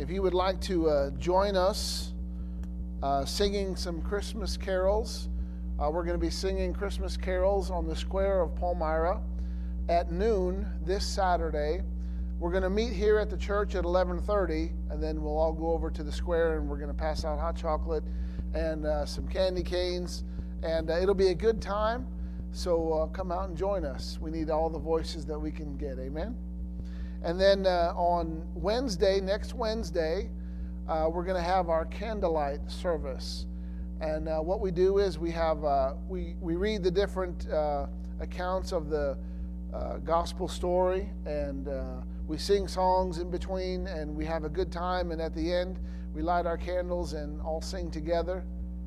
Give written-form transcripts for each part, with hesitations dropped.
If you would like to join us singing some Christmas carols, we're going to be singing Christmas carols on the square of Palmyra at noon this Saturday. We're going to meet here at the church at 11:30, and then we'll all go over to the square, and we're going to pass out hot chocolate and some candy canes, and it'll be a good time. So come out and join us. We need all the voices that we can get. Amen. And then on Wednesday, next Wednesday, we're going to have our candlelight service. And what we do is we have we read the different accounts of the gospel story, and we sing songs in between, and we have a good time. And at the end, we light our candles and all sing together.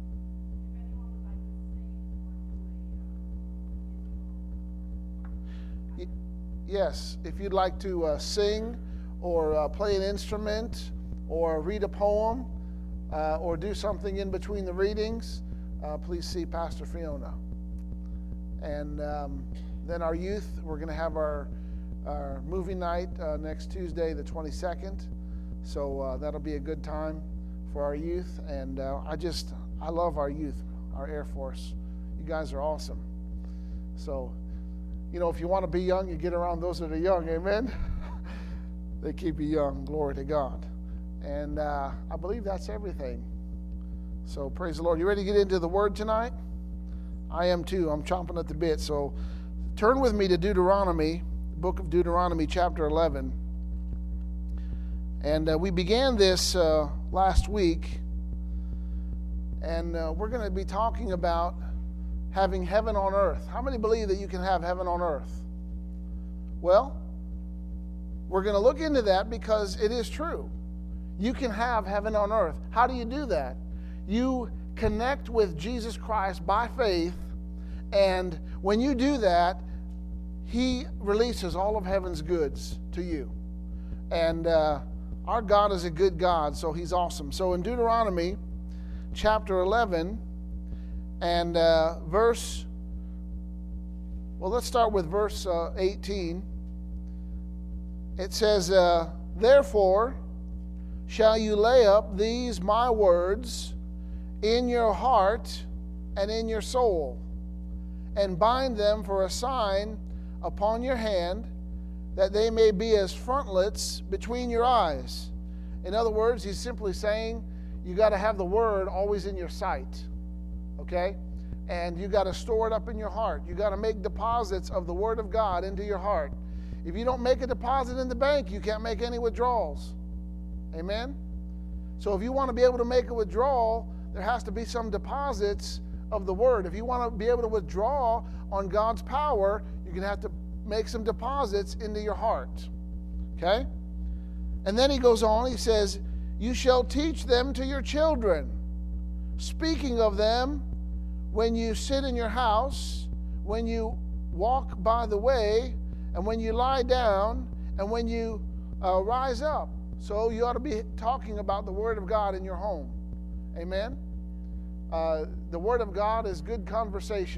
Yes, if you'd like to sing or play an instrument or read a poem or do something in between the readings, please see Pastor Fiona. And then our youth, we're going to have our movie night next Tuesday, the 22nd. So that'll be a good time for our youth. And I love our youth, our Air Force. You guys are awesome. So, you know, if you want to be young, you get around those that are young, amen? They keep you young, glory to God. And I believe that's everything. So praise the Lord. You ready to get into the Word tonight? I am too. I'm chomping at the bit. So turn with me to Deuteronomy, the book of Deuteronomy, chapter 11. And we began this last week. And we're going to be talking about having heaven on earth. How many believe that you can have heaven on earth? Well, we're going to look into that because it is true. You can have heaven on earth. How do you do that? You connect with Jesus Christ by faith, and when you do that, He releases all of heaven's goods to you. And our God is a good God, so He's awesome. So in Deuteronomy chapter 11, and let's start with verse 18. It says, Therefore shall you lay up these my words in your heart and in your soul, and bind them for a sign upon your hand, that they may be as frontlets between your eyes. In other words, he's simply saying you got to have the word always in your sight. Okay? And you got to store it up in your heart. You got to make deposits of the Word of God into your heart. If you don't make a deposit in the bank, you can't make any withdrawals. Amen? So if you want to be able to make a withdrawal, there has to be some deposits of the Word. If you want to be able to withdraw on God's power, you're going to have to make some deposits into your heart. Okay? And then he goes on, he says, You shall teach them to your children, speaking of them when you sit in your house, when you walk by the way, and when you lie down, and when you rise up. So you ought to be talking about the Word of God in your home. Amen? The Word of God is good conversation.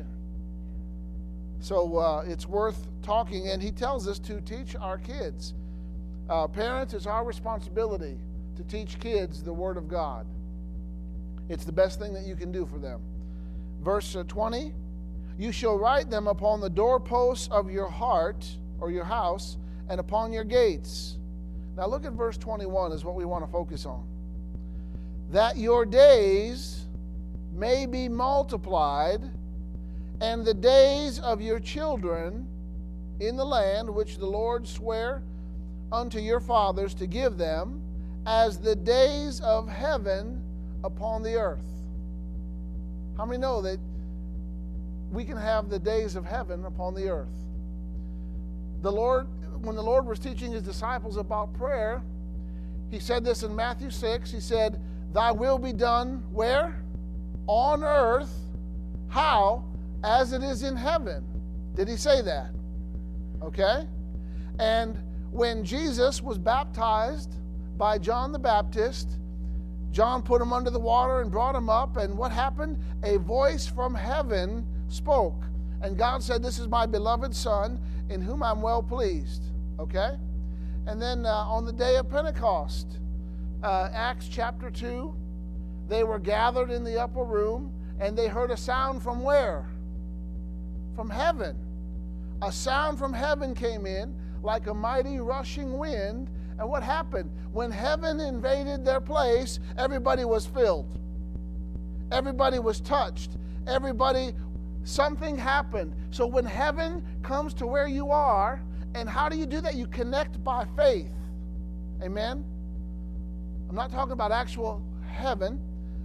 So it's worth talking, and he tells us to teach our kids. Parents, it's our responsibility to teach kids the Word of God. It's the best thing that you can do for them. Verse 20, You shall write them upon the doorposts of your heart or your house, and upon your gates. Now look at verse 21 is what we want to focus on. That your days may be multiplied, and the days of your children in the land which the Lord sware unto your fathers to give them, as the days of heaven upon the earth. How many know that we can have the days of heaven upon the earth? The Lord, when the Lord was teaching His disciples about prayer, He said this in Matthew 6. He said, Thy will be done where? On earth. How? As it is in heaven. Did He say that? Okay? And when Jesus was baptized by John the Baptist, John put him under the water and brought him up, and what happened? A voice from heaven spoke. And God said, This is my beloved Son, in whom I'm well pleased. Okay? And then on the day of Pentecost, Acts chapter 2, they were gathered in the upper room, and they heard a sound from where? From heaven. A sound from heaven came in like a mighty rushing wind. And what happened? When heaven invaded their place, everybody was filled. Everybody was touched. Something happened. So when heaven comes to where you are, and how do you do that? You connect by faith. Amen? I'm not talking about actual heaven,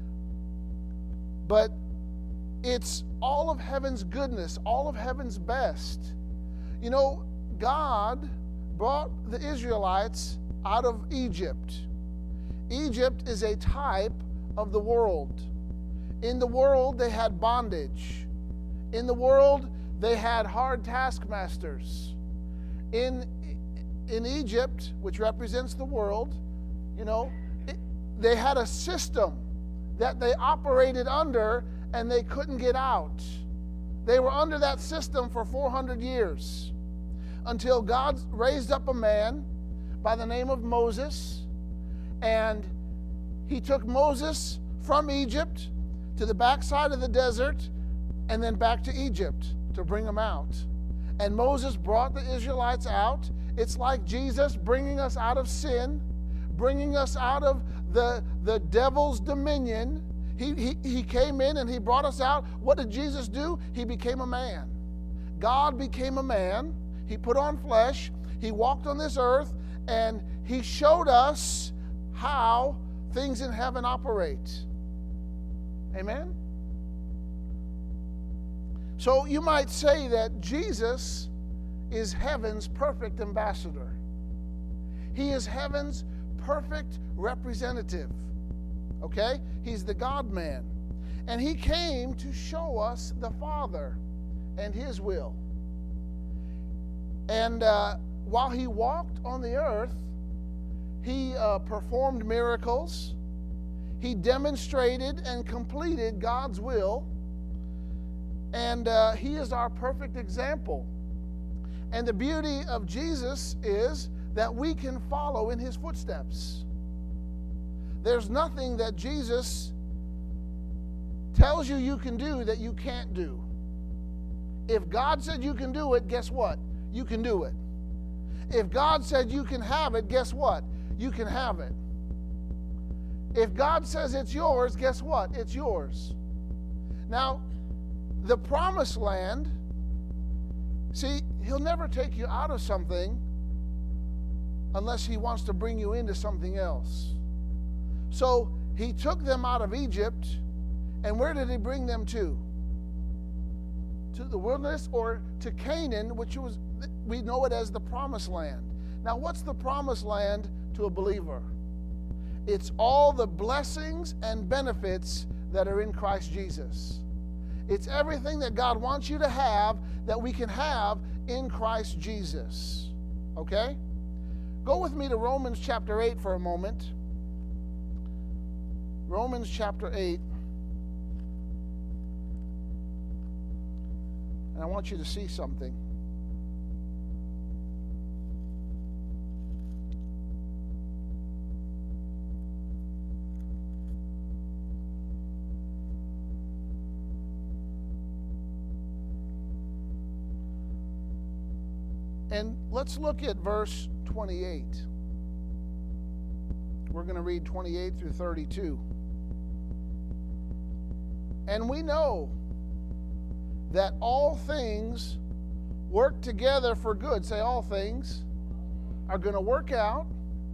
but it's all of heaven's goodness, all of heaven's best. You know, God brought the Israelites out of Egypt. Egypt is a type of the world. In the world, they had bondage. In the world, they had hard taskmasters. In Egypt, which represents the world, you know, they had a system that they operated under, and they couldn't get out. They were under that system for 400 years until God raised up a man by the name of Moses, and he took Moses from Egypt to the backside of the desert and then back to Egypt to bring them out. And Moses brought the Israelites out. It's like Jesus bringing us out of sin, bringing us out of the devil's dominion. He came in and he brought us out. What did Jesus do? He became a man. God became a man. He put on flesh. He walked on this earth, and he showed us how things in heaven operate. Amen? So you might say that Jesus is heaven's perfect ambassador. He is heaven's perfect representative. Okay? He's the God-man. And he came to show us the Father and his will. And while he walked on the earth, he performed miracles. He demonstrated and completed God's will. And he is our perfect example. And the beauty of Jesus is that we can follow in his footsteps. There's nothing that Jesus tells you can do that you can't do. If God said you can do it, guess what? You can do it. If God said you can have it, guess what? You can have it. If God says it's yours, guess what? It's yours. Now, the promised land, see, he'll never take you out of something unless he wants to bring you into something else. So he took them out of Egypt, and where did he bring them to? To the wilderness, or to Canaan, which was, we know it as the promised land. Now, what's the promised land to a believer? It's all the blessings and benefits that are in Christ Jesus. It's everything that God wants you to have that we can have in Christ Jesus. Okay? Go with me to Romans chapter 8 for a moment. Romans chapter 8. And I want you to see something. And let's look at verse 28. We're going to read 28 through 32. And we know that all things work together for good. Say, all things are going to work out.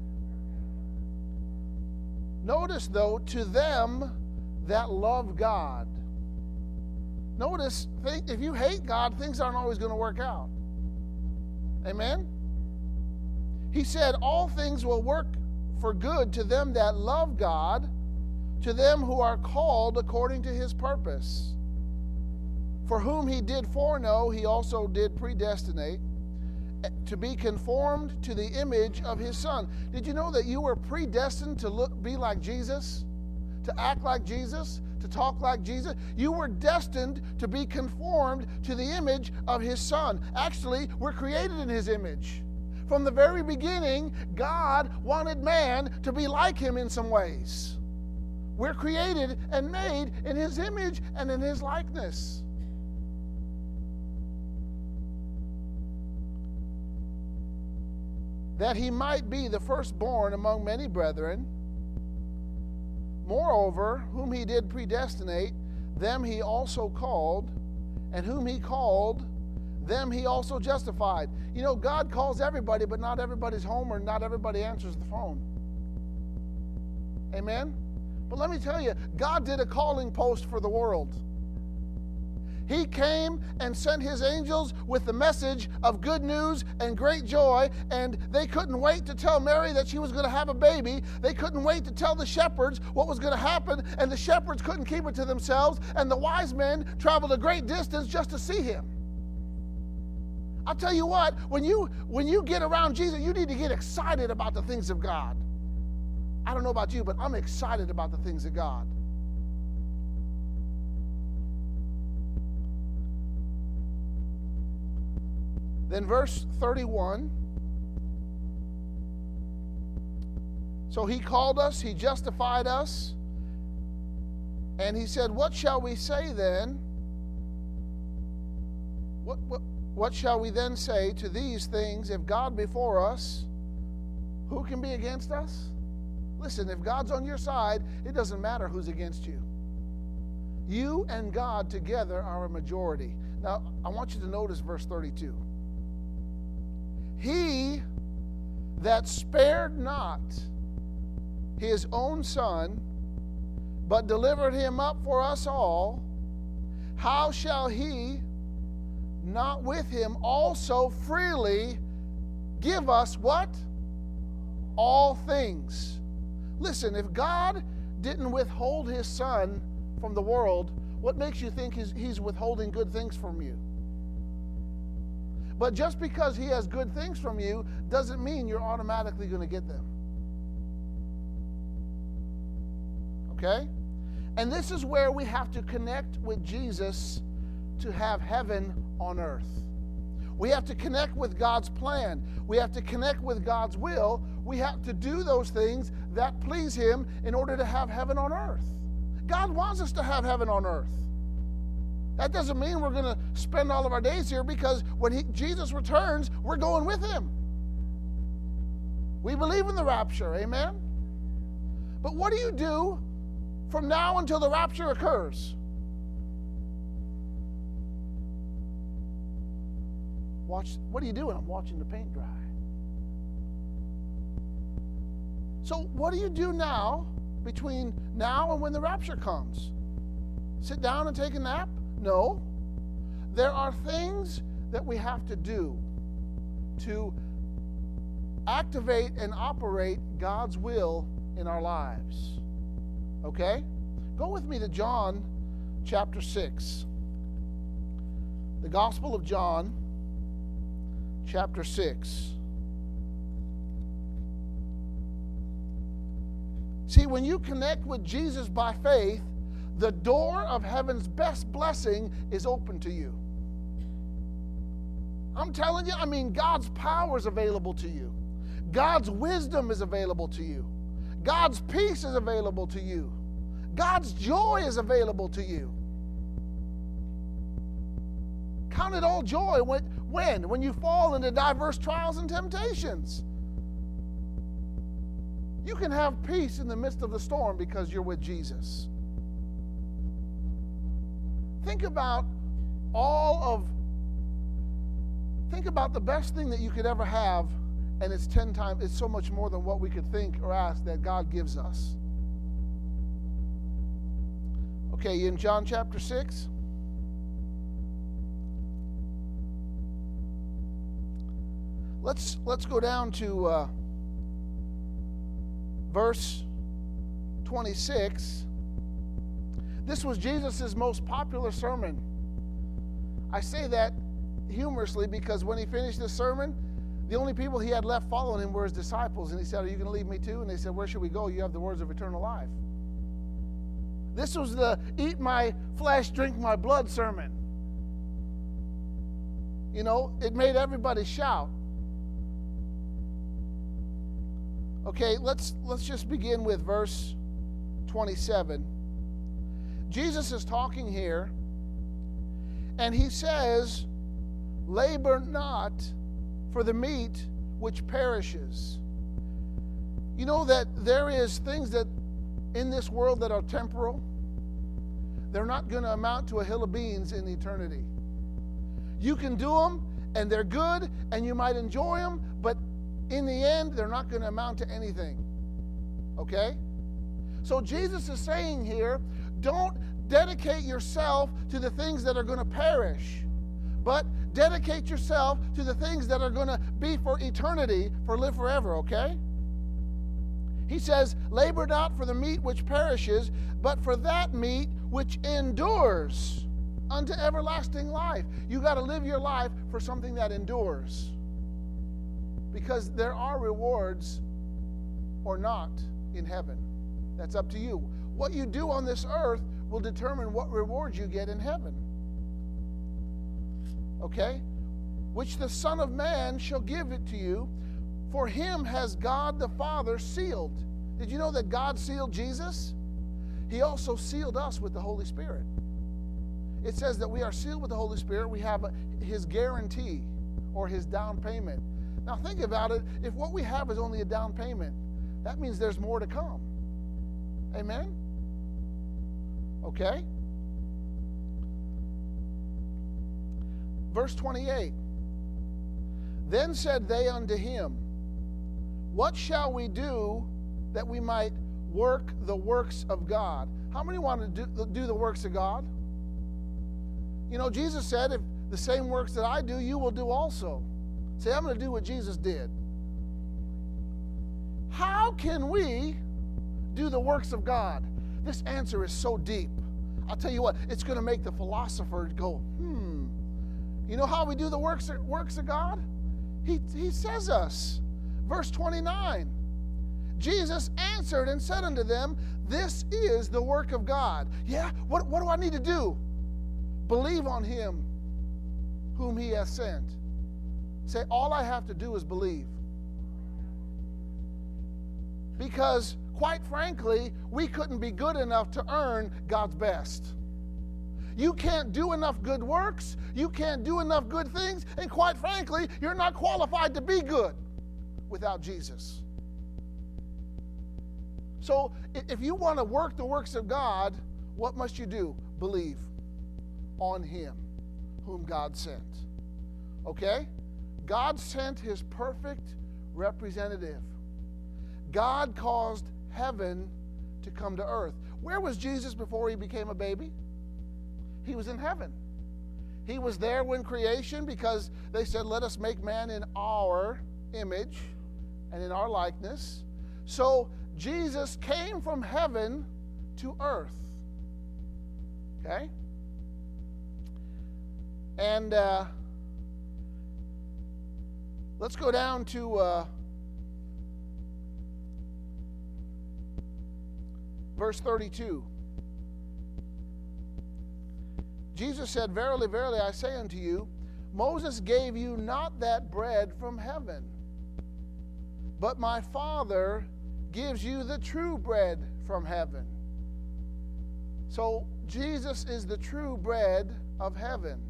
Notice, though, to them that love God. Notice, if you hate God, things aren't always going to work out. Amen? He said, all things will work for good to them that love God, to them who are called according to his purpose. For whom he did foreknow, he also did predestinate to be conformed to the image of his Son. Did you know that you were predestined to be like Jesus? To act like Jesus? To talk like Jesus? You were destined to be conformed to the image of his Son. Actually, we're created in his image. From the very beginning, God wanted man to be like him in some ways. We're created and made in his image and in his likeness. That he might be the firstborn among many brethren. Moreover, whom he did predestinate, them he also called, and whom he called, them he also justified. You know, God calls everybody, but not everybody's home or not everybody answers the phone. Amen? But let me tell you, God did a calling post for the world. He came and sent his angels with the message of good news and great joy, and they couldn't wait to tell Mary that she was going to have a baby. They couldn't wait to tell the shepherds what was going to happen, and the shepherds couldn't keep it to themselves, and the wise men traveled a great distance just to see him. I'll tell you what, when you get around Jesus, you need to get excited about the things of God. I don't know about you, but I'm excited about the things of God. Then verse 31. So he called us, he justified us, and he said, what shall we say then? What shall we then say to these things? If God be for us, who can be against us? Listen, if God's on your side, it doesn't matter who's against you. You and God together are a majority. Now, I want you to notice verse 32. He that spared not his own son, but delivered him up for us all, how shall he not with him also freely give us what? All things. Listen, if God didn't withhold his son from the world, what makes you think he's withholding good things from you? But just because he has good things from you doesn't mean you're automatically going to get them. Okay? And this is where we have to connect with Jesus to have heaven on earth. We have to connect with God's plan. We have to connect with God's will. We have to do those things that please him in order to have heaven on earth. God wants us to have heaven on earth. That doesn't mean we're going to spend all of our days here, because when Jesus returns, we're going with him. We believe in the rapture, amen? But what do you do from now until the rapture occurs? What are you doing? I'm watching the paint dry. So what do you do now, between now and when the rapture comes? Sit down and take a nap? No. There are things that we have to do to activate and operate God's will in our lives. Okay? Go with me to John chapter 6. The Gospel of John chapter 6. See, when you connect with Jesus by faith, the door of heaven's best blessing is open to you. I'm telling you, God's power is available to you. God's wisdom is available to you. God's peace is available to you. God's joy is available to you. Count it all joy when you fall into diverse trials and temptations. You can have peace in the midst of the storm because you're with Jesus. Think about the best thing that you could ever have, and it's 10 times, it's so much more than what we could think or ask that God gives us. Okay, in John chapter 6. Let's go down to verse 26. This was Jesus' most popular sermon. I say that humorously because when he finished this sermon, the only people he had left following him were his disciples. And he said, are you going to leave me too? And they said, where should we go? You have the words of eternal life. This was the eat my flesh, drink my blood sermon. You know, it made everybody shout. Okay, let's just begin with verse 27. Jesus is talking here, and he says, labor not for the meat which perishes. You know that there is things that in this world that are temporal. They're not going to amount to a hill of beans in eternity. You can do them, and they're good, and you might enjoy them, but in the end, they're not going to amount to anything. Okay? So Jesus is saying here, don't dedicate yourself to the things that are going to perish, but dedicate yourself to the things that are going to be for eternity, for live forever, okay? He says, labor not for the meat which perishes, but for that meat which endures unto everlasting life. You got to live your life for something that endures. Because there are rewards or not in heaven. That's up to you. What you do on this earth will determine what rewards you get in heaven. Okay? Which the Son of Man shall give it to you. For him has God the Father sealed. Did you know that God sealed Jesus? He also sealed us with the Holy Spirit. It says that we are sealed with the Holy Spirit. We have his guarantee or his down payment. Now think about it. If what we have is only a down payment, that means there's more to come. Amen? Okay? Verse 28. Then said they unto him, what shall we do that we might work the works of God? How many want to do the works of God? You know, Jesus said, if the same works that I do, you will do also. Say, I'm going to do what Jesus did. How can we do the works of God? This answer is so deep. I'll tell you what, it's going to make the philosopher go, You know how we do the works of God? He says us. Verse 29. Jesus answered and said unto them, this is the work of God. Yeah, what do I need to do? Believe on him whom he has sent. Say, all I have to do is believe. Because, quite frankly, we couldn't be good enough to earn God's best. You can't do enough good works. You can't do enough good things. And quite frankly, you're not qualified to be good without Jesus. So if you want to work the works of God, what must you do? Believe on him whom God sent. Okay? God sent his perfect representative. God caused heaven to come to earth. Where was Jesus before he became a baby? He was in heaven. He was there when creation, because they said, let us make man in our image and in our likeness. So Jesus came from heaven to earth. Okay? And let's go down to verse 32. Jesus said, verily, verily, I say unto you, Moses gave you not that bread from heaven, but my Father gives you the true bread from heaven. So Jesus is the true bread of heaven.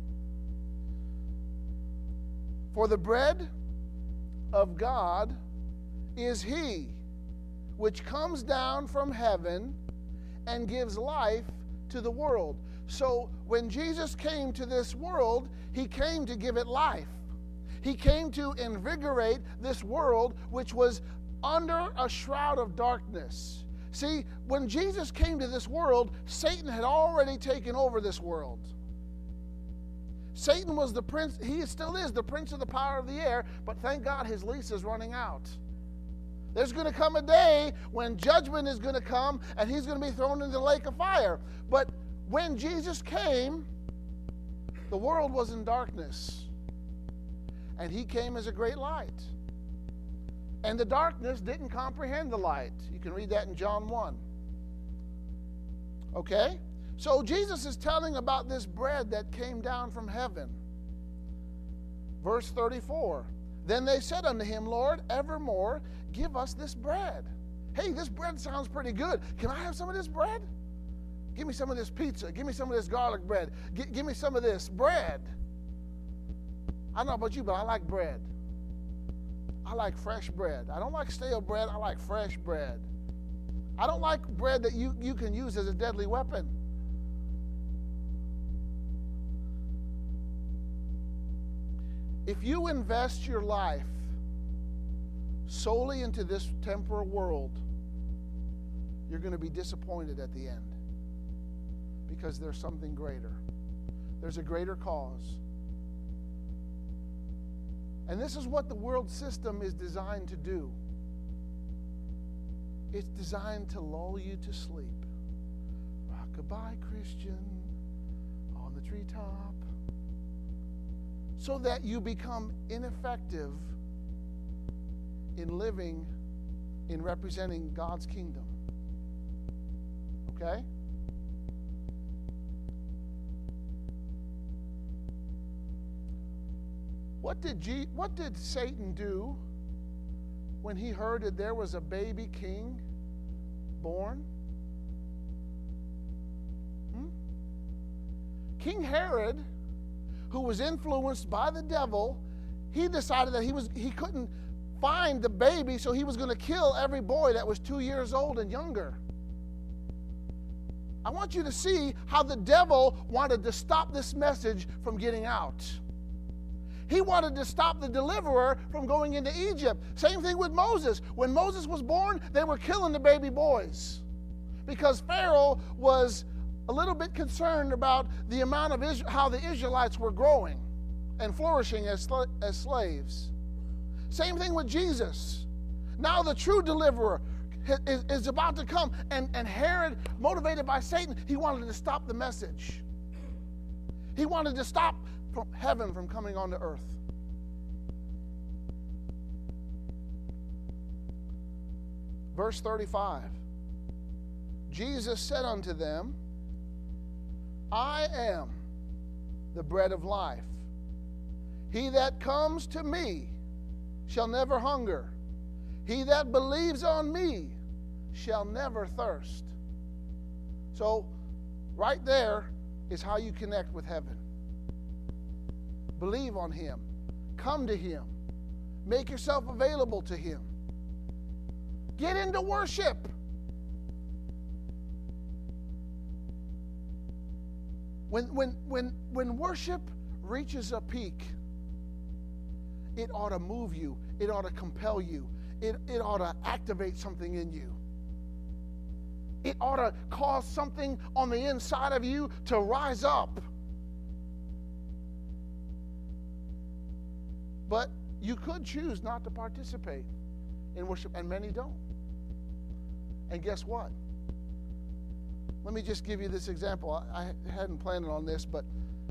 For the bread of God is he which comes down from heaven and gives life to the world. So when Jesus came to this world, he came to give it life. He came to invigorate this world which was under a shroud of darkness. See, when Jesus came to this world, Satan had already taken over this world. Satan was the prince, he still is the prince of the power of the air, but thank God his lease is running out. There's going to come a day when judgment is going to come and he's going to be thrown into the lake of fire. But when Jesus came, the world was in darkness. And he came as a great light. And the darkness didn't comprehend the light. You can read that in John 1. Okay? So Jesus is telling about this bread that came down from heaven. Verse 34. Then they said unto him, Lord, evermore give us this bread. Hey, this bread sounds pretty good. Can I have some of this bread? Give me some of this pizza. Give me some of this garlic bread. Give me some of this bread. I don't know about you, but I like bread. I like fresh bread. I don't like stale bread. I like fresh bread. I don't like bread that you can use as a deadly weapon. If you invest your life solely into this temporal world, you're going to be disappointed at the end, because there's something greater. There's a greater cause. And this is what the world system is designed to do. It's designed to lull you to sleep. Rock-a-bye, Christian, on the treetop. So that you become ineffective in living, in representing God's kingdom. Okay? What did Satan do when he heard that there was a baby king born? King Herod, who was influenced by the devil, he decided that he couldn't find the baby, so he was going to kill every boy that was 2 years old and younger. I want you to see how the devil wanted to stop this message from getting out. He wanted to stop the deliverer from going into Egypt. Same thing with Moses. When Moses was born, they were killing the baby boys because Pharaoh was a little bit concerned about the amount of how the Israelites were growing and flourishing as slaves. Same thing with Jesus. Now the true deliverer is about to come, and Herod, motivated by Satan, he wanted to stop the message. He wanted to stop heaven from coming onto earth. Verse 35. Jesus said unto them, I am the bread of life. He that comes to me shall never hunger. He that believes on me shall never thirst. So, right there is how you connect with heaven. Believe on Him. Come to Him. Make yourself available to Him. Get into worship. When worship reaches a peak, it ought to move you. It ought to compel you. It ought to activate something in you. It ought to cause something on the inside of you to rise up. But you could choose not to participate in worship, and many don't. And guess what? Let me just give you this example. I hadn't planned on this, but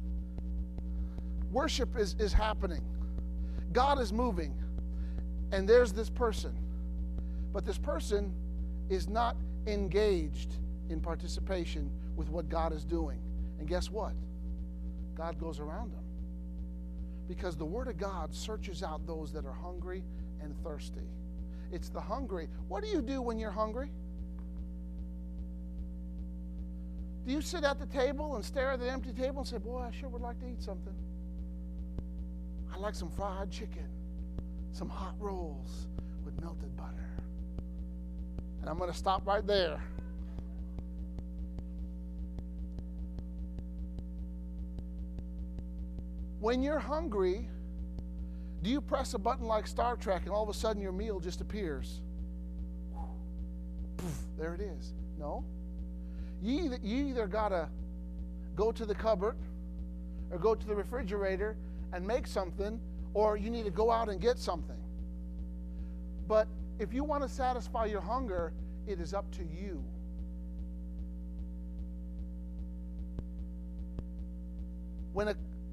worship is happening. God is moving, and there's this person. But this person is not engaged in participation with what God is doing. And guess what? God goes around them. Because the Word of God searches out those that are hungry and thirsty. It's the hungry. What do you do when you're hungry? Do you sit at the table and stare at the empty table and say, boy, I sure would like to eat something. I like some fried chicken, some hot rolls with melted butter. And I'm going to stop right there. When you're hungry, do you press a button like Star Trek and all of a sudden your meal just appears? Poof, there it is. No. You either got to go to the cupboard or go to the refrigerator and make something, or you need to go out and get something. But if you want to satisfy your hunger, it is up to you. When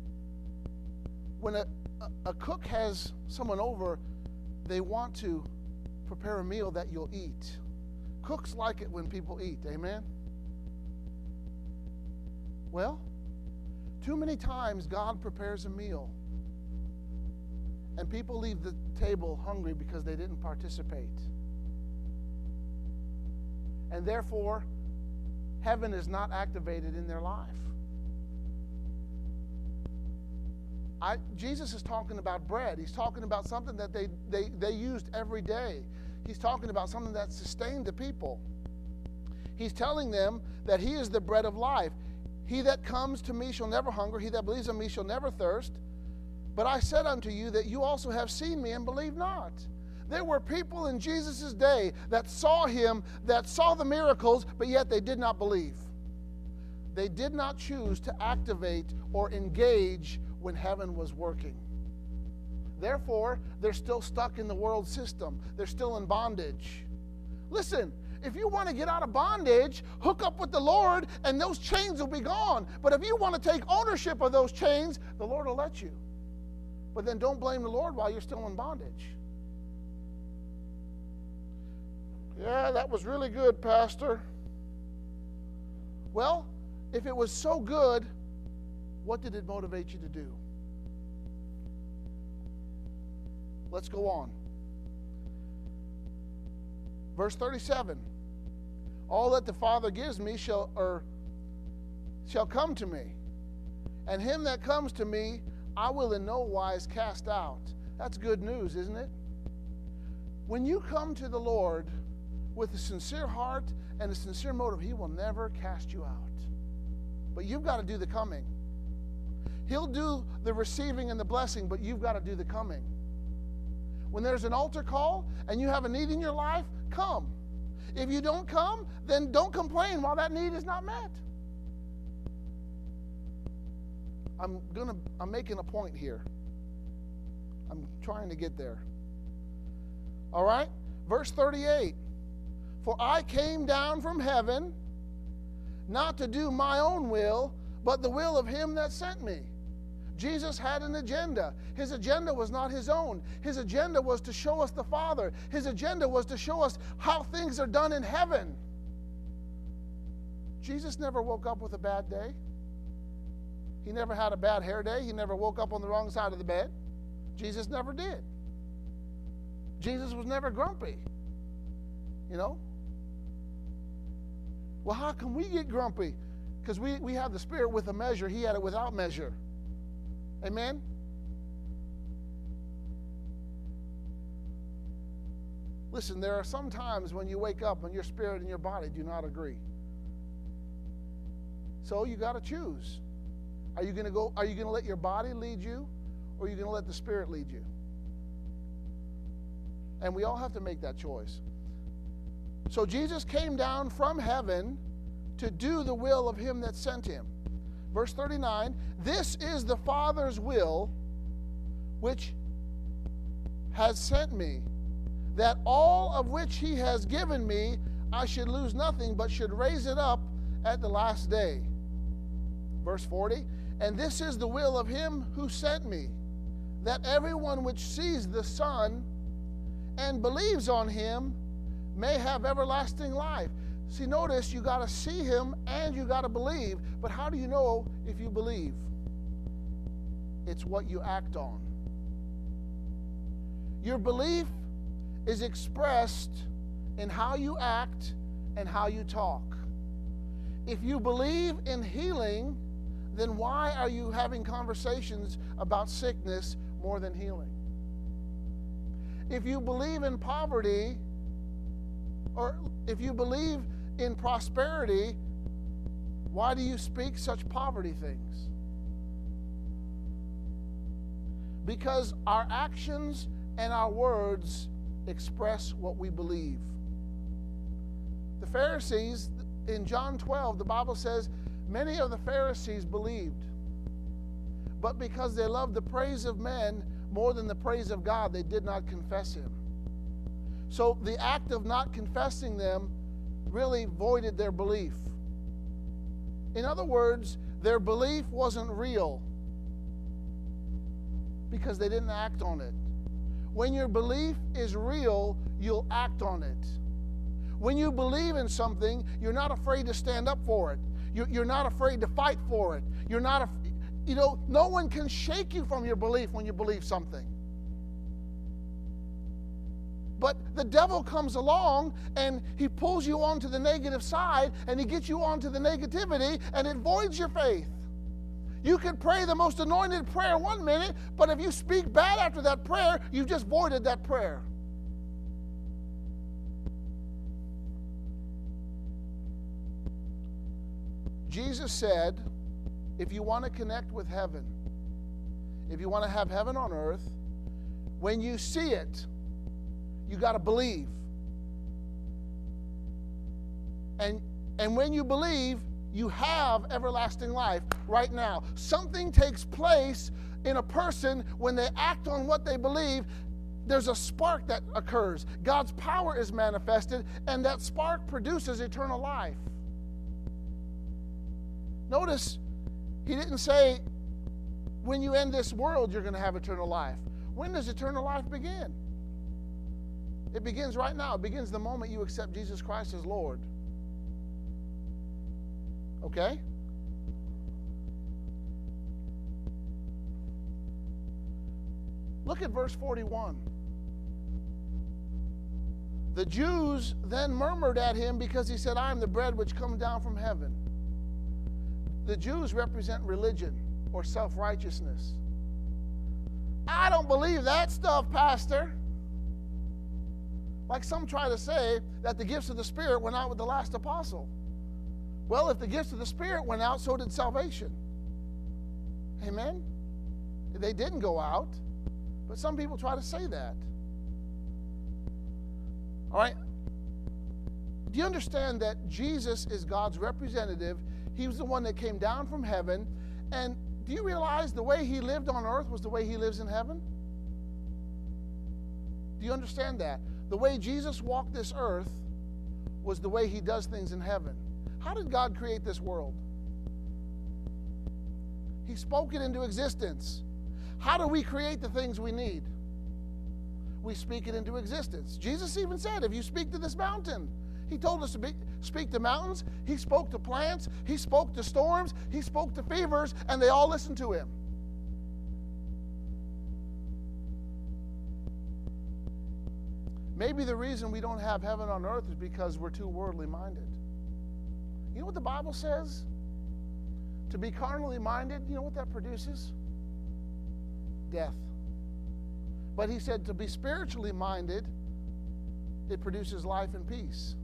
a cook has someone over, they want to prepare a meal that you'll eat. Cooks like it when people eat, amen? Well, too many times God prepares a meal And people leave the table hungry because they didn't participate. And therefore, heaven is not activated in their life. Jesus is talking about bread. He's talking about something that they used every day. He's talking about something that sustained the people. He's telling them that he is the bread of life. He that comes to me shall never hunger. He that believes on me shall never thirst. But I said unto you that you also have seen me and believe not. There were people in Jesus' day that saw him, that saw the miracles, but yet they did not believe. They did not choose to activate or engage when heaven was working. Therefore, they're still stuck in the world system. They're still in bondage. Listen, if you want to get out of bondage, hook up with the Lord and those chains will be gone. But if you want to take ownership of those chains, the Lord will let you. But then don't blame the Lord while you're still in bondage. Yeah, that was really good, Pastor. Well, if it was so good, what did it motivate you to do? Let's go on. Verse 37. All that the Father gives me shall come to me. And him that comes to me, I will in no wise cast out. That's good news, isn't it? When you come to the Lord with a sincere heart and a sincere motive, he will never cast you out. But you've got to do the coming. He'll do the receiving and the blessing, but you've got to do the coming. When there's an altar call and you have a need in your life, come. If you don't come, then don't complain while that need is not met. I'm making a point here. I'm trying to get there. All right? Verse 38. For I came down from heaven not to do my own will, but the will of him that sent me. Jesus had an agenda. His agenda was not his own. His agenda was to show us the Father. His agenda was to show us how things are done in heaven. Jesus never woke up with a bad day. He never had a bad hair day. He never woke up on the wrong side of the bed. Jesus never did. Jesus was never grumpy. You know? Well, how can we get grumpy? Because we have the Spirit with a measure. He had it without measure. Amen? Listen, there are some times when you wake up and your spirit and your body do not agree. So you got to choose. Are you going to let your body lead you, or are you going to let the Spirit lead you? And we all have to make that choice. So Jesus came down from heaven to do the will of him that sent him. Verse 39, this is the Father's will which has sent me, that all of which he has given me I should lose nothing, but should raise it up at the last day. Verse 40, and this is the will of him who sent me, that everyone which sees the Son and believes on him may have everlasting life. See, notice you got to see him and you got to believe. But how do you know if you believe? It's what you act on. Your belief is expressed in how you act and how you talk. If you believe in healing, then why are you having conversations about sickness more than healing? If you believe in poverty, or if you believe in prosperity, why do you speak such poverty things? Because our actions and our words express what we believe. The Pharisees, in John 12, the Bible says, many of the Pharisees believed, but because they loved the praise of men more than the praise of God, they did not confess him. So the act of not confessing them really voided their belief. In other words, their belief wasn't real because they didn't act on it. When your belief is real, you'll act on it. When you believe in something, you're not afraid to stand up for it. You're not afraid to fight for it. No one can shake you from your belief when you believe something. But the devil comes along and he pulls you onto the negative side and he gets you onto the negativity and it voids your faith. You can pray the most anointed prayer 1 minute, but if you speak bad after that prayer, you've just voided that prayer. Jesus said, if you want to connect with heaven, if you want to have heaven on earth, when you see it, you got to believe. And when you believe, you have everlasting life right now. Something takes place in a person when they act on what they believe. There's a spark that occurs. God's power is manifested, and that spark produces eternal life. Notice, he didn't say, when you end this world, you're going to have eternal life. When does eternal life begin? It begins right now. It begins the moment you accept Jesus Christ as Lord. Okay? Look at verse 41. The Jews then murmured at him because he said, I am the bread which comes down from heaven. The Jews represent religion or self-righteousness. I don't believe that stuff, Pastor. Like some try to say that the gifts of the Spirit went out with the last apostle. Well, if the gifts of the Spirit went out, so did salvation. Amen? They didn't go out, but some people try to say that. All right? Do you understand that Jesus is God's representative? He was the one that came down from heaven. And do you realize the way he lived on earth was the way he lives in heaven? Do you understand that? The way Jesus walked this earth was the way he does things in heaven. How did God create this world? He spoke it into existence. How do we create the things we need? We speak it into existence. Jesus even said, if you speak to this mountain, he told us to speak to mountains. He spoke to plants. He spoke to storms. He spoke to fevers, and they all listened to him. Maybe the reason we don't have heaven on earth is because we're too worldly minded. You know what the Bible says? To be carnally minded, you know what that produces? Death. But he said to be spiritually minded, it produces life and peace.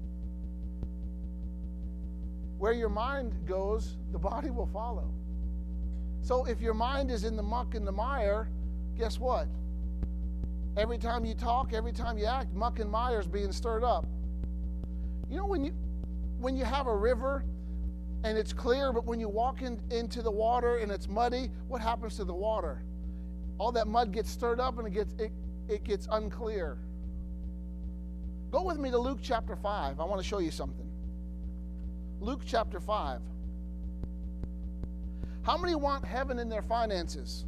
Where your mind goes, the body will follow. So if your mind is in the muck and the mire, guess what? Every time you talk, every time you act, muck and mire is being stirred up. You know when you have a river and it's clear, but when you walk into the water and it's muddy, what happens to the water? All that mud gets stirred up and it gets unclear. Go with me to Luke chapter 5. I want to show you something. Luke chapter 5. How many want heaven in their finances?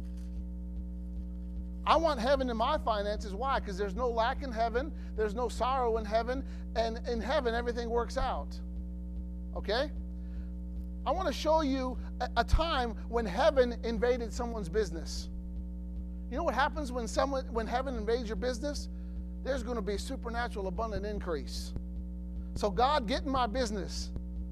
I want heaven in my finances. Why? Because there's no lack in heaven. There's no sorrow in heaven. And in heaven, everything works out. Okay? I want to show you a time when heaven invaded someone's business. You know what happens when heaven invades your business? There's going to be supernatural abundant increase. So God, get in my business.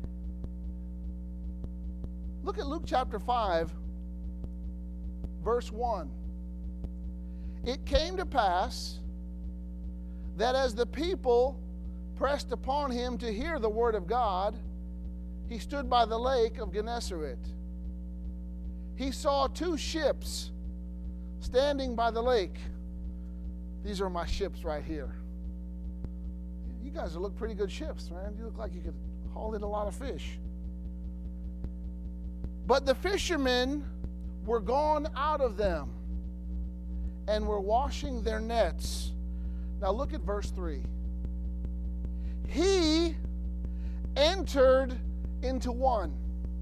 Look at Luke chapter 5, verse 1. It came to pass that as the people pressed upon him to hear the word of God, he stood by the lake of Gennesaret. He saw 2 ships standing by the lake. These are my ships right here. You guys look pretty good ships, man. You look like you could haul in a lot of fish. But the fishermen were gone out of them and were washing their nets. Now look at verse 3. He entered into one.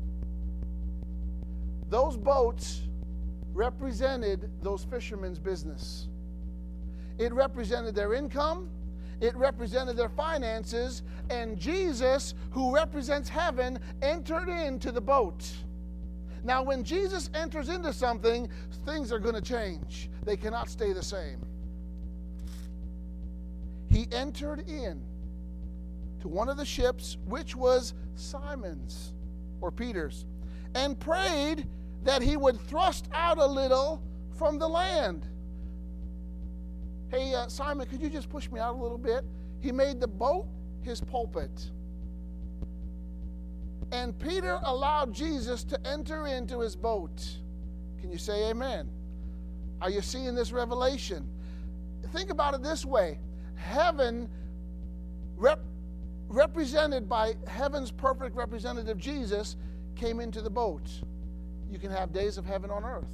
Those boats represented those fishermen's business. It represented their income. It represented their finances. And Jesus, who represents heaven, entered into the boat. Now, when Jesus enters into something, things are going to change. They cannot stay the same. he entered in to one of the ships, which was Simon's or Peter's, and prayed that he would thrust out a little from the land. Hey, Simon, could you just push me out a little bit? He made the boat his pulpit. And Peter allowed Jesus to enter into his boat. Can you say amen? Are you seeing this revelation? Think about it this way. Heaven, represented by heaven's perfect representative Jesus, came into the boat. You can have days of heaven on earth.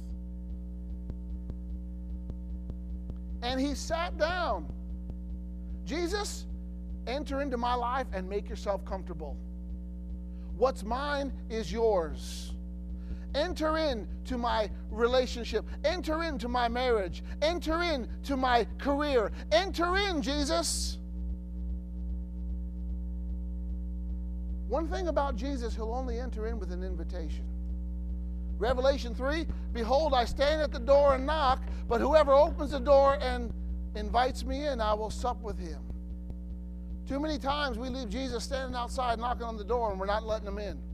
And he sat down. Jesus, enter into my life and make yourself comfortable. What's mine is yours. Enter into my relationship. Enter into my marriage. Enter into my career. Enter in, Jesus. One thing about Jesus, he'll only enter in with an invitation. Revelation 3, behold, I stand at the door and knock, but whoever opens the door and invites me in, I will sup with him. Too many times we leave Jesus standing outside knocking on the door and we're not letting him in.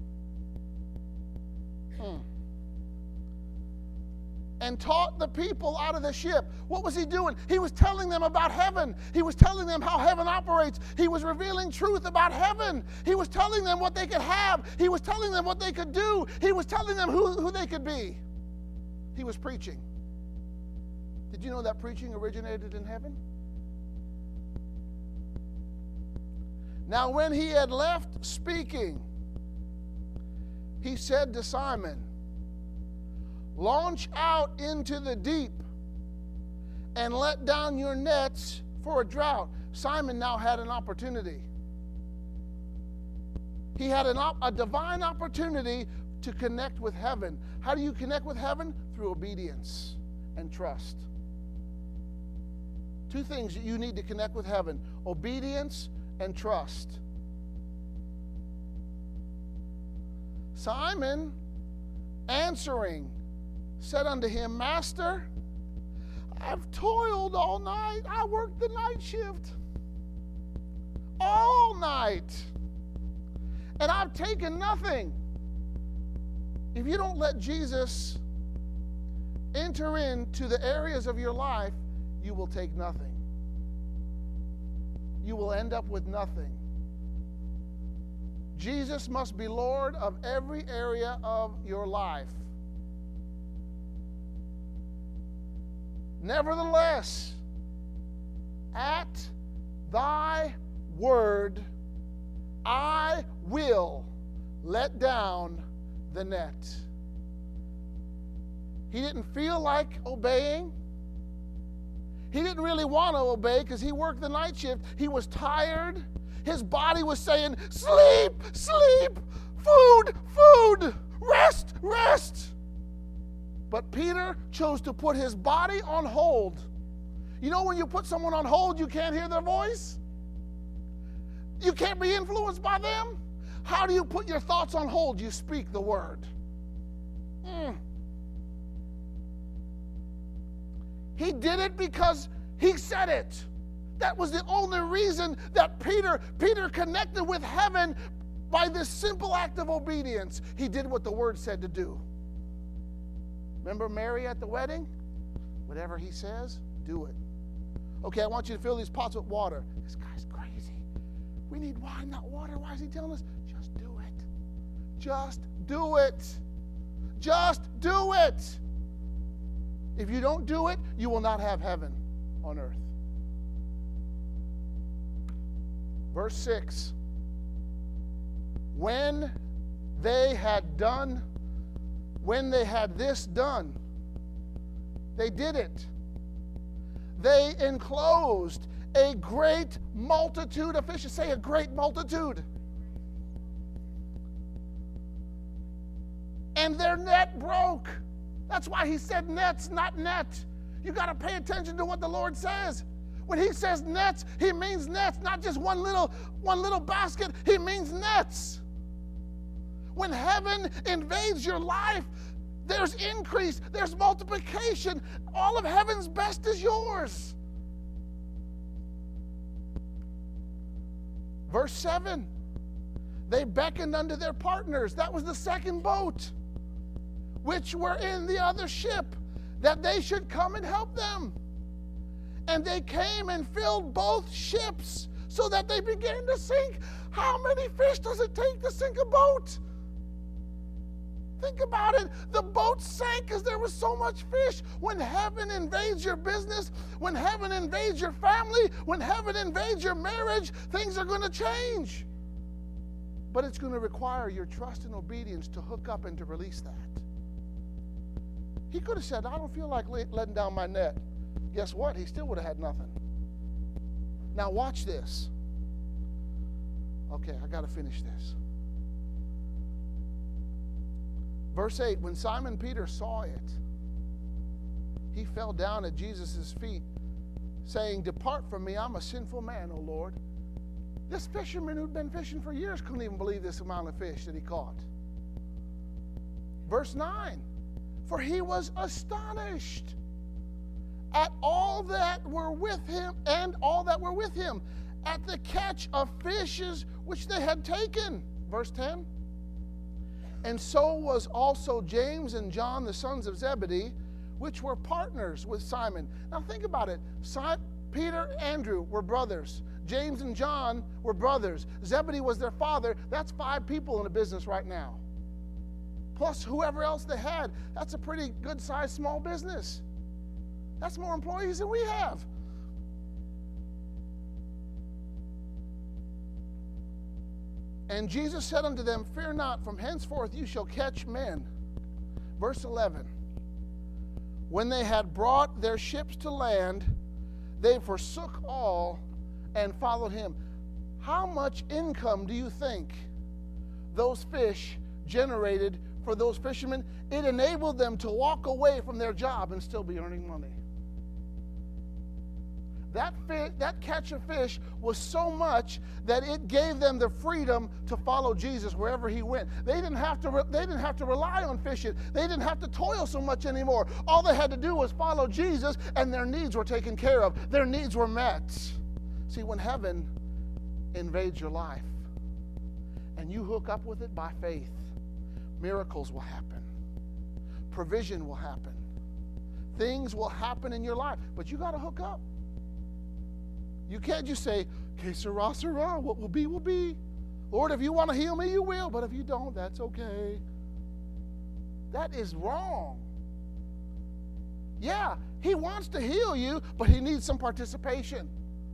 And taught the people out of the ship. What was he doing? He was telling them about heaven. He was telling them how heaven operates. He was revealing truth about heaven. He was telling them what they could have. He was telling them what they could do. He was telling them who they could be. He was preaching. Did you know that preaching originated in heaven? Now when he had left speaking, he said to Simon, launch out into the deep and let down your nets for a drought. Simon now had an opportunity. He had a divine opportunity to connect with heaven. How do you connect with heaven? Through obedience and trust. Two things that you need to connect with heaven: obedience and trust. Simon, answering, said unto him, Master, I've toiled all night. I worked the night shift all night, and I've taken nothing. If you don't let Jesus enter into the areas of your life, you will take nothing. You will end up with nothing. Jesus must be Lord of every area of your life. Nevertheless, at thy word, I will let down the net. He didn't feel like obeying. He didn't really want to obey because he worked the night shift. He was tired. His body was saying, sleep, sleep, food, food, rest, rest. But Peter chose to put his body on hold. You know when you put someone on hold, you can't hear their voice? You can't be influenced by them? How do you put your thoughts on hold? You speak the word. He did it because he said it. That was the only reason that Peter connected with heaven, by this simple act of obedience. He did what the word said to do. Remember Mary at the wedding? Whatever he says, do it. Okay, I want you to fill these pots with water. This guy's crazy. We need wine, not water. Why is he telling us? Just do it. Just do it. Just do it. If you don't do it, you will not have heaven on earth. Verse 6. When they had this done, they did it. They enclosed a great multitude of fishes. Say a great multitude. And their net broke. That's why he said nets, not net. You got to pay attention to what the Lord says. When he says nets, he means nets, not just one little basket. He means nets. When heaven invades your life, there's increase, there's multiplication. All of heaven's best is yours. Verse 7, they beckoned unto their partners. That was the second boat, which were in the other ship, that they should come and help them. And they came and filled both ships, so that they began to sink. How many fish does it take to sink a boat? Think about it. The boat sank because there was so much fish. When heaven invades your business, when heaven invades your family, when heaven invades your marriage, things are going to change. But it's going to require your trust and obedience to hook up and to release that. He could have said, I don't feel like letting down my net. Guess what? He still would have had nothing. Now watch this. Okay, I got to finish this. Verse 8, when Simon Peter saw it, he fell down at Jesus' feet, saying, Depart from me, I'm a sinful man, O Lord. This fisherman who'd been fishing for years couldn't even believe this amount of fish that he caught. Verse 9, for he was astonished at all that were with him, and all that were with him, at the catch of fishes which they had taken. Verse 10, and so was also James and John, the sons of Zebedee, which were partners with Simon. Now think about it. Peter and Andrew were brothers. James and John were brothers. Zebedee was their father. That's 5 people in a business right now. Plus whoever else they had. That's a pretty good-sized small business. That's more employees than we have. And Jesus said unto them, Fear not, from henceforth you shall catch men. Verse 11. When they had brought their ships to land, they forsook all and followed him. How much income do you think those fish generated for those fishermen? It enabled them to walk away from their job and still be earning money. That catch of fish was so much that it gave them the freedom to follow Jesus wherever he went. They didn't have to rely on fishing. They didn't have to toil so much anymore. All they had to do was follow Jesus, and their needs were taken care of. Their needs were met. See, when heaven invades your life and you hook up with it by faith, miracles will happen. Provision will happen. Things will happen in your life, but you got to hook up. You can't just say, que sera, sera, what will be, will be. Lord, if you want to heal me, you will, but if you don't, that's okay. That is wrong. Yeah, he wants to heal you, but he needs some participation.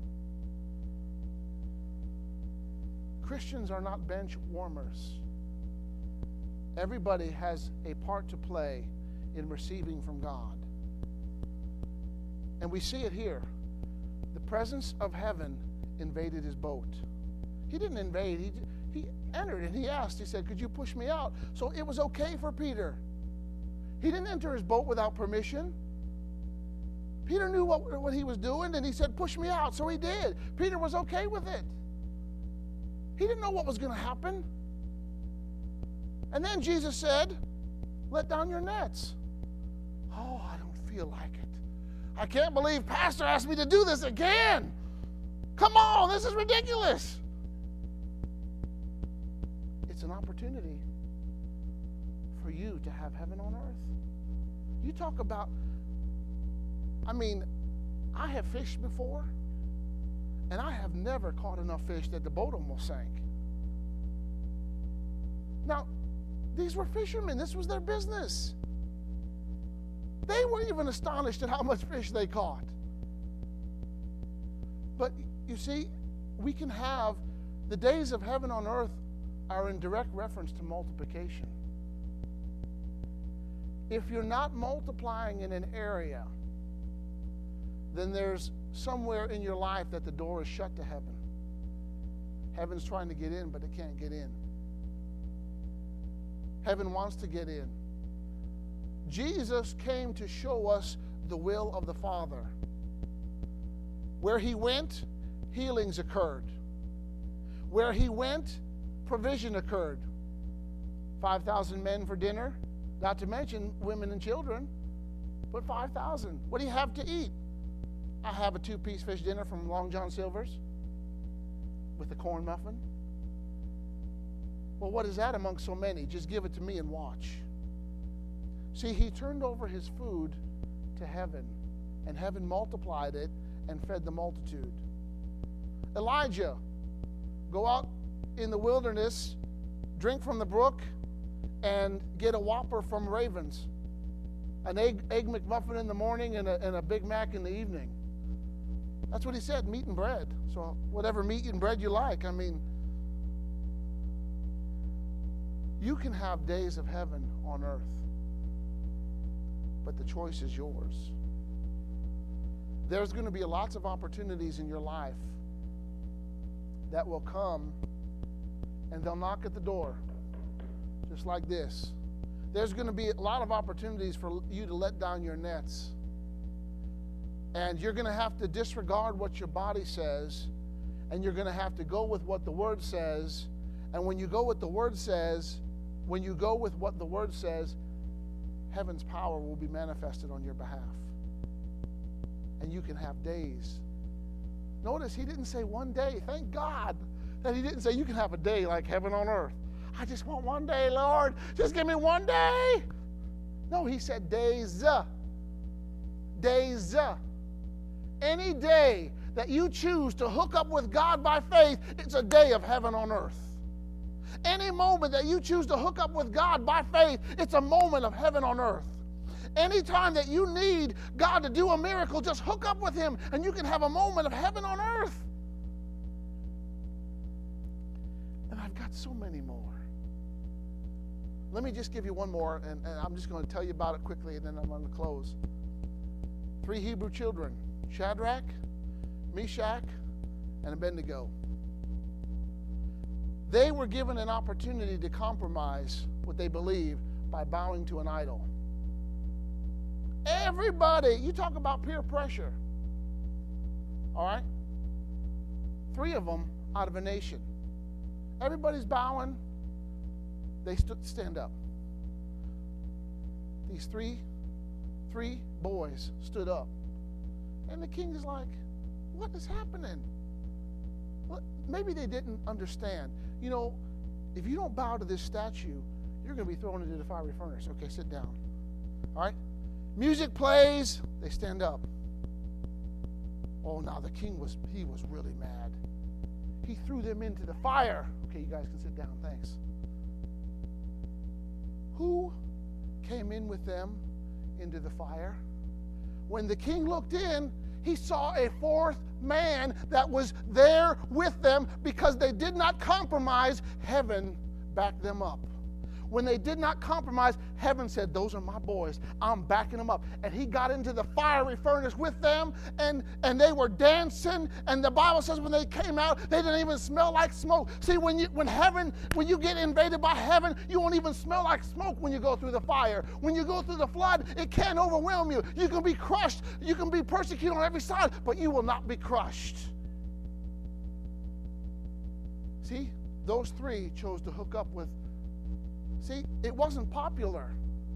Christians are not bench warmers. Everybody has a part to play in receiving from God. And we see it here. The presence of heaven invaded his boat. He didn't invade. He entered and he asked. He said, could you push me out? So it was okay for Peter. He didn't enter his boat without permission. Peter knew what he was doing, and he said, push me out. So he did. Peter was okay with it. He didn't know what was going to happen. And then Jesus said, let down your nets. Oh, I don't feel like it. I can't believe Pastor asked me to do this again. Come on, this is ridiculous. It's an opportunity for you to have heaven on earth. You talk about, I have fished before, and I have never caught enough fish that the boat almost sank. Now, these were fishermen. This was their business. They were even astonished at how much fish they caught. But you see, we can have, the days of heaven on earth are in direct reference to multiplication. If you're not multiplying in an area, then there's somewhere in your life that the door is shut to heaven. Heaven's trying to get in, but it can't get in. Heaven wants to get in. Jesus came to show us the will of the Father. Where he went, healings occurred. Where he went, provision occurred. 5,000 men for dinner, not to mention women and children, but 5,000. What do you have to eat? I have a 2-piece fish dinner from Long John Silver's. with the corn muffin? Well, what is that among so many? Just give it to me and watch. See, he turned over his food to heaven, and heaven multiplied it and fed the multitude. Elijah, go out in the wilderness, drink from the brook, and get a Whopper from Ravens. An egg McMuffin in the morning and a Big Mac in the evening. That's what he said, meat and bread. So whatever meat and bread you like. I mean, you can have days of heaven on earth, but the choice is yours. There's going to be lots of opportunities in your life that will come and they'll knock at the door, just like this. There's going to be a lot of opportunities for you to let down your nets. And you're going to have to disregard what your body says, and you're going to have to go with what the Word says. And when you go with what the Word says, heaven's power will be manifested on your behalf. And you can have days. Notice he didn't say one day. Thank God that he didn't say you can have a day like heaven on earth. I just want one day, Lord. Just give me one day. No, he said days. Days. Any day that you choose to hook up with God by faith, it's a day of heaven on earth. Any moment that you choose to hook up with God by faith, it's a moment of heaven on earth. Anytime that you need God to do a miracle, just hook up with Him and you can have a moment of heaven on earth. And I've got so many more. Let me just give you one more, and I'm just going to tell you about it quickly, and then I'm going to close. 3 Hebrew children, Shadrach, Meshach, and Abednego. They were given an opportunity to compromise what they believe by bowing to an idol. Everybody, you talk about peer pressure. All right? 3 of them out of a nation. Everybody's bowing. They stand up. These three boys stood up. And the king is like, what is happening? Well, maybe they didn't understand. You know, if you don't bow to this statue, you're going to be thrown into the fiery furnace. Okay, sit down. All right? Music plays. They stand up. Oh, now the king was really mad. He threw them into the fire. Okay, you guys can sit down. Thanks. Who came in with them into the fire? When the king looked in, he saw a 4th man that was there with them because they did not compromise. Heaven backed them up. When they did not compromise, heaven said, those are my boys. I'm backing them up. And he got into the fiery furnace with them, and they were dancing. And the Bible says when they came out, they didn't even smell like smoke. See, when you get invaded by heaven, you won't even smell like smoke when you go through the fire. When you go through the flood, it can't overwhelm you. You can be crushed. You can be persecuted on every side, but you will not be crushed. See, those 3 chose to hook up with. See, it wasn't popular.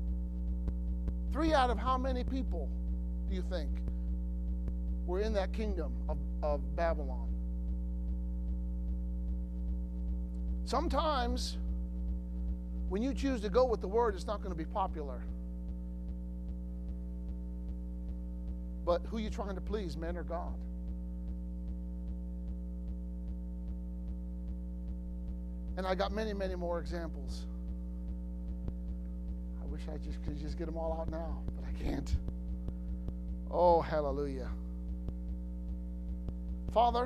3 out of how many people do you think were in that kingdom of Babylon? Sometimes when you choose to go with the word, it's not going to be popular. But who are you trying to please, man or God? And I got many, many more examples. I wish I could just get them all out now, but I can't. Oh, hallelujah. Father,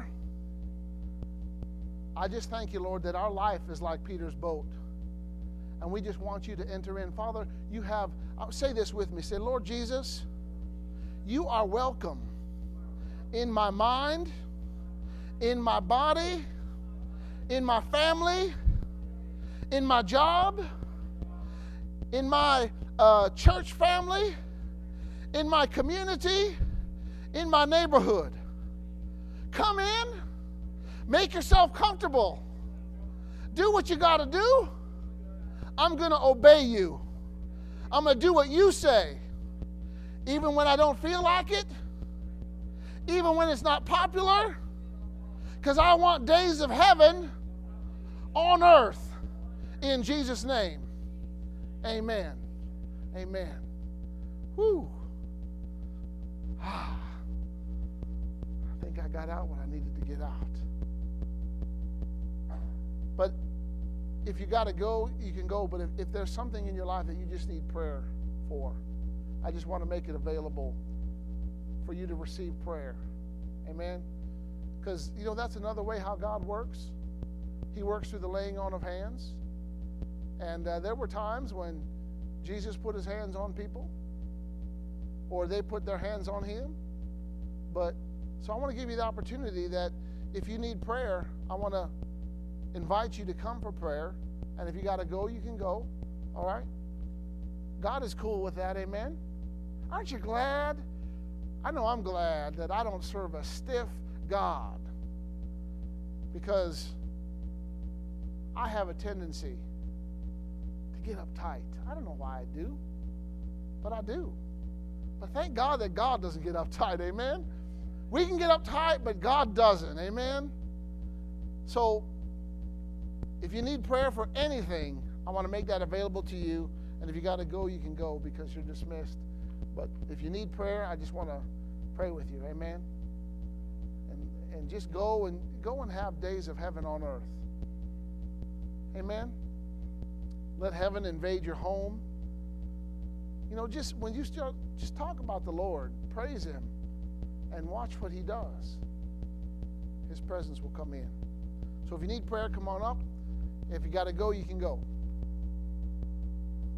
I just thank you, Lord, that our life is like Peter's boat. And we just want you to enter in. Father, you have, say this with me. Say, Lord Jesus, you are welcome in my mind, in my body, in my family, in my job, in my church family, in my community, in my neighborhood. Come in, make yourself comfortable. Do what you got to do. I'm going to obey you. I'm going to do what you say. Even when I don't feel like it, even when it's not popular, Because I want days of heaven on earth. In Jesus' name. Amen. Amen. Whew. I think I got out what I needed to get out. But if you got to go, you can go. But if there's something in your life that you just need prayer for, I just want to make it available for you to receive prayer. Amen? Because, that's another way how God works. He works through the laying on of hands. And there were times when Jesus put his hands on people, or they put their hands on him. So I want to give you the opportunity that if you need prayer, I want to invite you to come for prayer. And if you got to go, you can go. All right? God is cool with that. Amen? Aren't you glad? I know I'm glad that I don't serve a stiff God, because I have a tendency to get uptight. I don't know why I do, but I do. But thank God that God doesn't get uptight. Amen? We can get uptight, but God doesn't. Amen? So if you need prayer for anything, I want to make that available to you. And if you got to go, you can go, because you're dismissed. But if you need prayer, I just want to pray with you. Amen? And just go and have days of heaven on earth. Amen? Let heaven invade your home. Just when you start, just talk about the Lord, praise him, and watch what he does. His presence will come in. So if you need prayer, come on up. If you got to go, you can go.